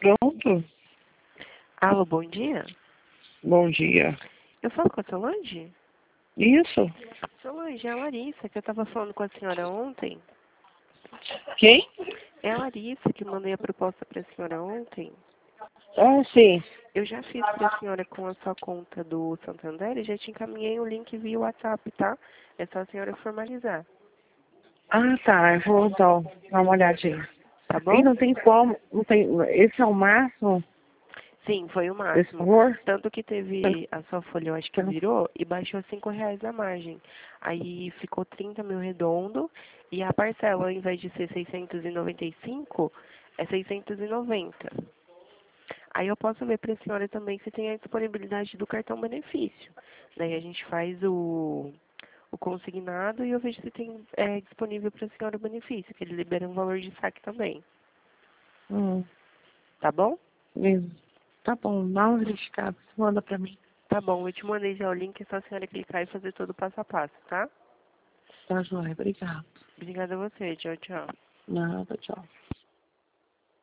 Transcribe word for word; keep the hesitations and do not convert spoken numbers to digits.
Pronto. Alô, bom dia. Bom dia. Eu falo com a Solange? Isso. Solange, é a Larissa, que eu estava falando com a senhora ontem. Quem? É a Larissa que mandei a proposta para a senhora ontem. Ah, sim. Eu já fiz para a senhora com a sua conta do Santander e já te encaminhei o link via WhatsApp, tá? É só a senhora formalizar. Ah, tá. Eu vou então dar uma olhadinha. Tá E bom? não tem como, não tem. Esse é o máximo Sim, foi o desse máximo. valor? Tanto que teve, a sua folha eu acho que Pelo- virou e baixou cinco reais a margem. Aí ficou trinta mil redondo e a parcela, ao invés de ser seiscentos e noventa e cinco, é seiscentos e noventa. Aí eu posso ver para a senhora também se tem a disponibilidade do cartão benefício. Daí a gente faz o, o consignado e eu vejo se tem é, disponível para a senhora o benefício, que ele libera um valor de saque também. Hum, Tá bom? mesmo. Tá bom, dá uma verificada. Manda pra mim. Tá bom, eu te mandei já o link, é só a senhora clicar e fazer todo o passo a passo, tá? Tá, joia. Obrigado. Obrigada a você. Tchau, tchau. Nada, tchau.